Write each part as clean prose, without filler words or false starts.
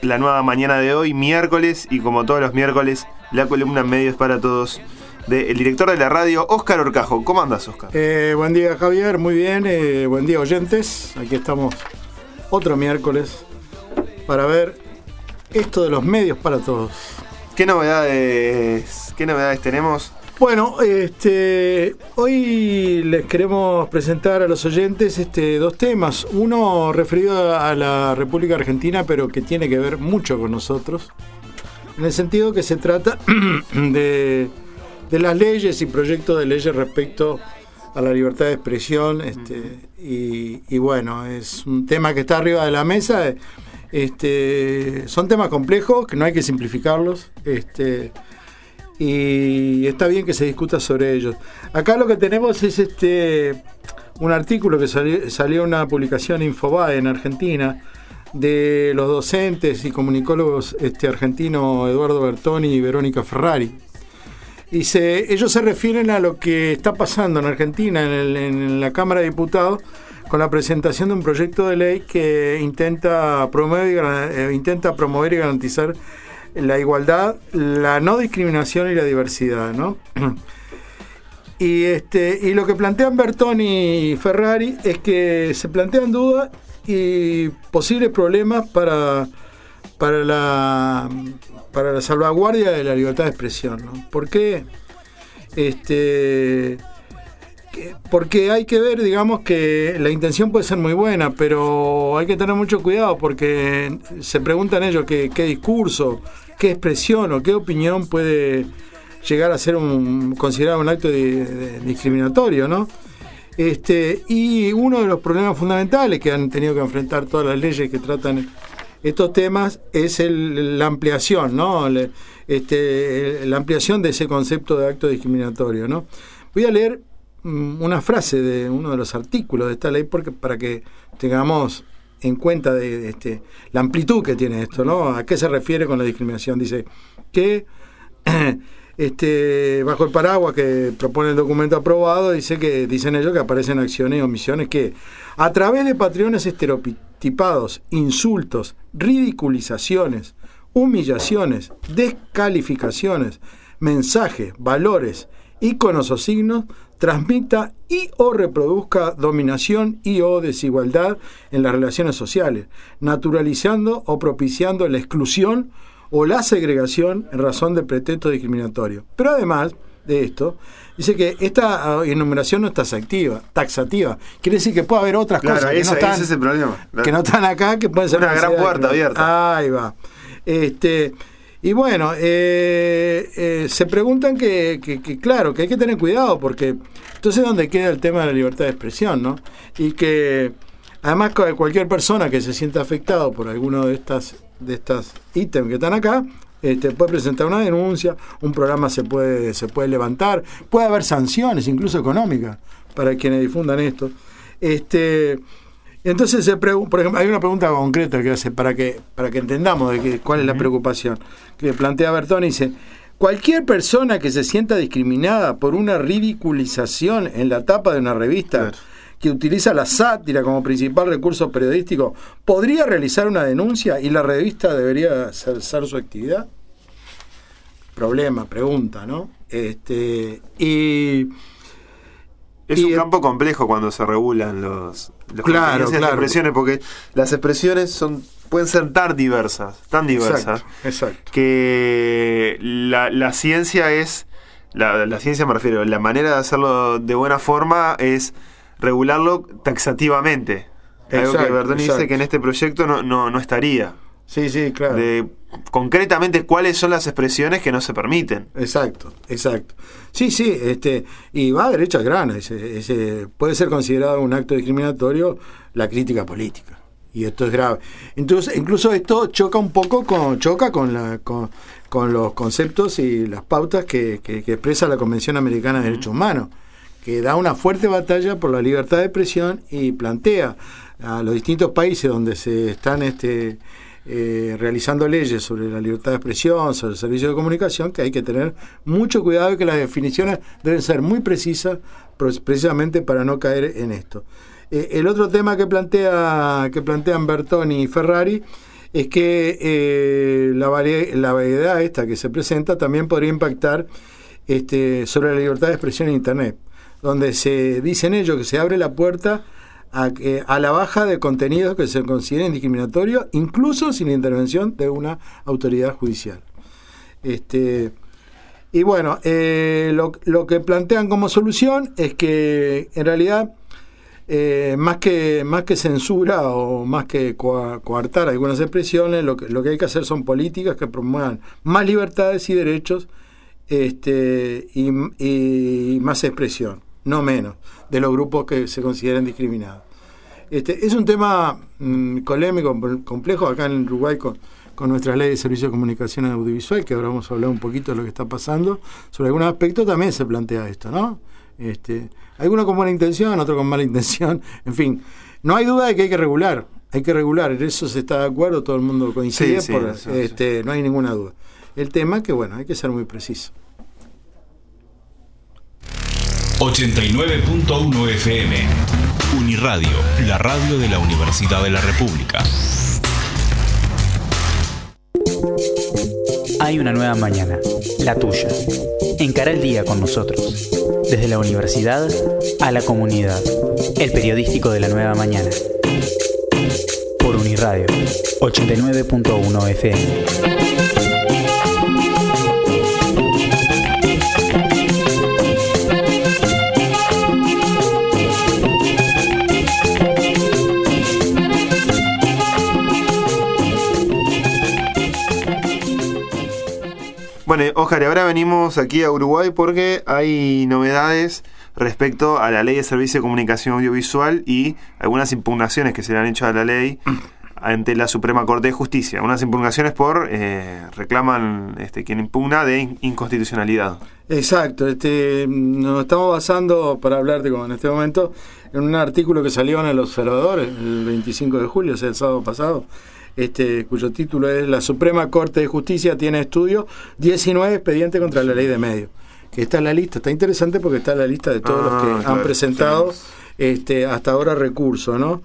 la nueva mañana de hoy, miércoles, y como todos los miércoles, la columna Medios para Todos del director de la radio, Óscar Horcajo. ¿Cómo andas, Óscar? Buen día, Javier, muy bien. Buen día, oyentes. Aquí estamos otro miércoles para ver esto de los medios para todos. ¿Qué novedades tenemos? Bueno, hoy les queremos presentar a los oyentes dos temas. Uno referido a la República Argentina, pero que tiene que ver mucho con nosotros, en el sentido que se trata de las leyes y proyectos de leyes respecto a la libertad de expresión. Y bueno, es un tema que está arriba de la mesa. Son temas complejos que no hay que simplificarlos. Y está bien que se discuta sobre ellos. Acá lo que tenemos es un artículo que salió en una publicación Infobae en Argentina de los docentes y comunicólogos argentinos Eduardo Bertoni y Verónica Ferrari. Ellos se refieren a lo que está pasando en Argentina en la Cámara de Diputados con la presentación de un proyecto de ley que intenta promover y garantizar la igualdad, la no discriminación y la diversidad, ¿no? Y lo que plantean Bertoni y Ferrari es que se plantean dudas y posibles problemas para la salvaguardia de la libertad de expresión, ¿no? ¿Por qué? Porque hay que ver, digamos, que la intención puede ser muy buena, pero hay que tener mucho cuidado porque se preguntan ellos qué discurso, qué expresión o qué opinión puede llegar a ser considerado un acto discriminatorio, ¿no? Y uno de los problemas fundamentales que han tenido que enfrentar todas las leyes que tratan estos temas es la ampliación, ¿no? La ampliación de ese concepto de acto discriminatorio, ¿no? Voy a leer una frase de uno de los artículos de esta ley para que tengamos en cuenta de la amplitud que tiene esto, ¿no? ¿A qué se refiere con la discriminación? Dice que bajo el paraguas que propone el documento aprobado, dicen ellos que aparecen acciones y omisiones que a través de patrones estereotipados, insultos, ridiculizaciones, humillaciones, descalificaciones, mensajes, valores, íconos o signos, transmita y o reproduzca dominación y o desigualdad en las relaciones sociales, naturalizando o propiciando la exclusión o la segregación en razón de pretexto discriminatorio. Pero además de esto, dice que esta enumeración no está taxativa. Quiere decir que puede haber otras cosas que no están, ese es el problema. Que no están acá, que pueden ser una gran puerta abierta. Ahí va. Y bueno, se preguntan que claro, que hay que tener cuidado, porque entonces ¿dónde queda el tema de la libertad de expresión, no? Y que además cualquier persona que se sienta afectado por alguno de estas ítems que están acá, puede presentar una denuncia, un programa se puede levantar, puede haber sanciones, incluso económicas, para quienes difundan esto. Entonces, por ejemplo, hay una pregunta concreta que hace para que entendamos cuál es la preocupación que plantea Bertoni. Dice: cualquier persona que se sienta discriminada por una ridiculización en la tapa de una revista que utiliza la sátira como principal recurso periodístico, ¿podría realizar una denuncia y la revista debería cesar su actividad? Pregunta, ¿no? Es un campo complejo cuando se regulan las expresiones, porque las expresiones pueden ser tan diversas, exacto. Que la ciencia es, la ciencia me refiero, la manera de hacerlo de buena forma es regularlo taxativamente. Algo que Bertoni dice que en este proyecto no estaría. Sí, claro. Concretamente, ¿cuáles son las expresiones que no se permiten? Exacto. Sí, y va derecho al grano. Puede ser considerado un acto discriminatorio la crítica política. Y esto es grave. Entonces, incluso esto choca un poco con los conceptos y las pautas que expresa la Convención Americana de Derechos Humanos, que da una fuerte batalla por la libertad de expresión y plantea a los distintos países donde se están realizando leyes sobre la libertad de expresión, sobre el servicio de comunicación, que hay que tener mucho cuidado y que las definiciones deben ser muy precisas, precisamente para no caer en esto. El otro tema que plantean Bertoni y Ferrari es que la variedad esta que se presenta también podría impactar sobre la libertad de expresión en Internet, donde se dicen ellos que se abre la puerta a la baja de contenidos que se consideren discriminatorios, incluso sin la intervención de una autoridad judicial. Y bueno, lo que plantean como solución es que en realidad más que censura o más que coartar algunas expresiones, lo que hay que hacer son políticas que promuevan más libertades y derechos y más expresión, no menos, de los grupos que se consideren discriminados. Es un tema polémico, complejo acá en Uruguay con nuestra ley de servicio de comunicación audiovisual, que ahora vamos a hablar un poquito de lo que está pasando. Sobre algún aspecto también se plantea esto, ¿no? Algunos con buena intención, otros con mala intención, en fin. No hay duda de que hay que regular, en eso se está de acuerdo, todo el mundo coincide, sí, no hay ninguna duda. El tema que, bueno, hay que ser muy preciso. 89.1 FM Uniradio, la radio de la Universidad de la República. Hay una nueva mañana, la tuya. Encara el día con nosotros. Desde la universidad a la comunidad. El periodístico de la nueva mañana. Por Uniradio, 89.1 FM. Bueno, Óscar, ahora venimos aquí a Uruguay porque hay novedades respecto a la Ley de Servicio de Comunicación Audiovisual y algunas impugnaciones que se le han hecho a la ley ante la Suprema Corte de Justicia. Unas impugnaciones reclaman quien impugna de inconstitucionalidad. Exacto, nos estamos basando, para hablarte en este momento, en un artículo que salió en El Observador el 25 de julio, o sea, el sábado pasado, cuyo título es La Suprema Corte de Justicia tiene estudio 19 expedientes contra la ley de medios. Que está en la lista, está interesante porque está en la lista de todos los que han presentado hasta ahora recurso, ¿no?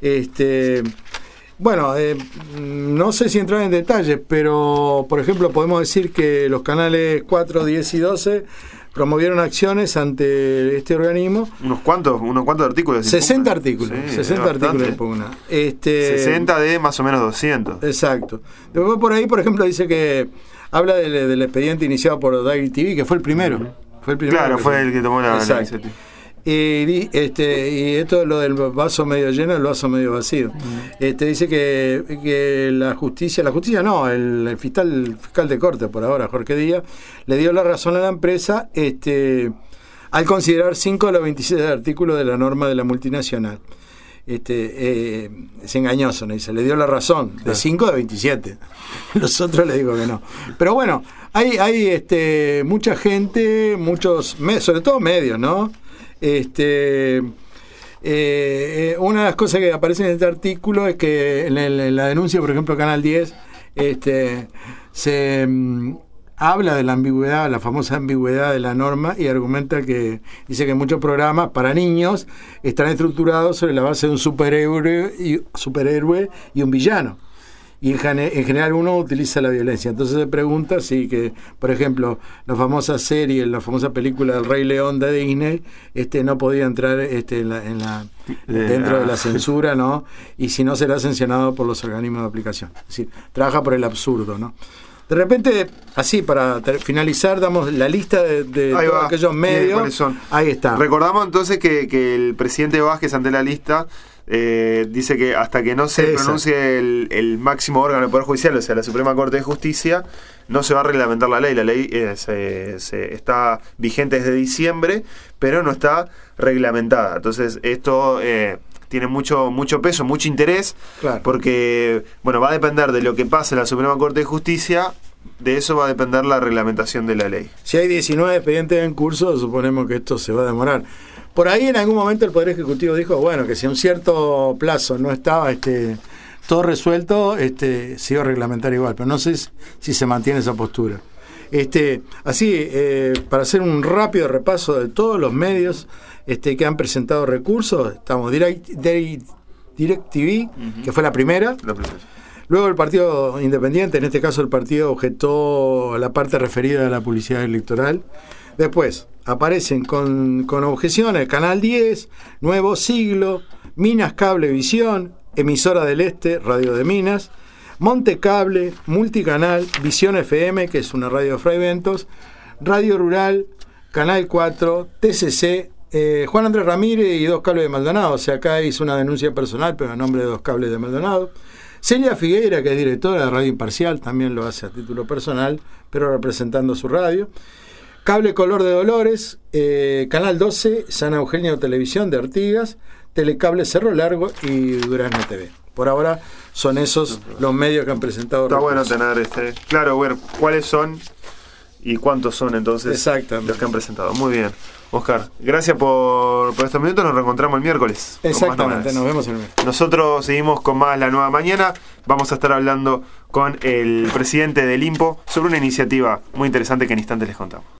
Bueno, no sé si entrar en detalles, pero por ejemplo podemos decir que los canales 4, 10 y 12 promovieron acciones ante este organismo. ¿Unos cuantos artículos? 60 artículos. Sí, 60 artículos de impugna. 60 de más o menos 200. Exacto. Después por ahí, por ejemplo, dice que habla del expediente iniciado por Dairy TV, que fue el primero. Claro, fue el que tomó la iniciativa. Y esto es lo del vaso medio lleno, el vaso medio vacío. Dice que la justicia no, el fiscal de corte por ahora, Jorge Díaz, le dio la razón a la empresa al considerar 5 de los 27 artículos de la norma de la multinacional. Es engañoso, ¿no? Dice, le dio la razón, de 5 de 27. Los otros le digo que no. Pero bueno, hay mucha gente, sobre todo medios, ¿no? Una de las cosas que aparece en este artículo es que en la denuncia, por ejemplo, Canal 10 se habla de la ambigüedad, la famosa ambigüedad de la norma, y argumenta que dice que muchos programas para niños están estructurados sobre la base de un superhéroe y un villano. Y en general uno utiliza la violencia. Entonces se pregunta si que, por ejemplo, la famosa serie, la famosa película del Rey León de Disney, no podía entrar dentro de la censura, ¿no? Y si no, será sancionado por los organismos de aplicación. Es decir, trabaja por el absurdo, ¿no? De repente, así, para finalizar, damos la lista de todos aquellos medios. ¿Cuáles son? Ahí está. Recordamos entonces que el presidente Vázquez, ante la lista, dice que hasta que no se pronuncie el máximo órgano del Poder Judicial, o sea, la Suprema Corte de Justicia, no se va a reglamentar la ley. La ley está vigente desde diciembre, pero no está reglamentada. Entonces, esto tiene mucho peso, mucho interés, claro, porque va a depender de lo que pase en la Suprema Corte de Justicia. De eso va a depender la reglamentación de la ley. Si hay 19 expedientes en curso, suponemos que esto se va a demorar. Por ahí en algún momento el Poder Ejecutivo dijo, que si a un cierto plazo no estaba todo resuelto, se iba a reglamentar igual, pero no sé si se mantiene esa postura. Así, para hacer un rápido repaso de todos los medios que han presentado recursos, estamos DirecTV, que fue la primera. Luego el partido independiente, en este caso el partido, objetó la parte referida a la publicidad electoral. Después aparecen con objeciones Canal 10, Nuevo Siglo, Minas Cablevisión, Emisora del Este, Radio de Minas, Montecable, Multicanal, Visión FM, que es una radio de Fray Ventos, Radio Rural, Canal 4, TCC, Juan Andrés Ramírez y Dos Cables de Maldonado. O sea, acá hizo una denuncia personal, pero a nombre de Dos Cables de Maldonado. Celia Figueira, que es directora de Radio Imparcial, también lo hace a título personal, pero representando su radio. Cable Color de Dolores, Canal 12, San Eugenio Televisión de Artigas, Telecable Cerro Largo y Durazno TV. Por ahora son esos los medios que han presentado. Está bueno tener claro, ver cuáles son y cuántos son entonces los que han presentado. Muy bien. Oscar, gracias por estos minutos. Nos reencontramos el miércoles. Exactamente, nos vemos el miércoles. Nosotros seguimos con más La Nueva Mañana. Vamos a estar hablando con el presidente del INPO sobre una iniciativa muy interesante que en instantes les contamos.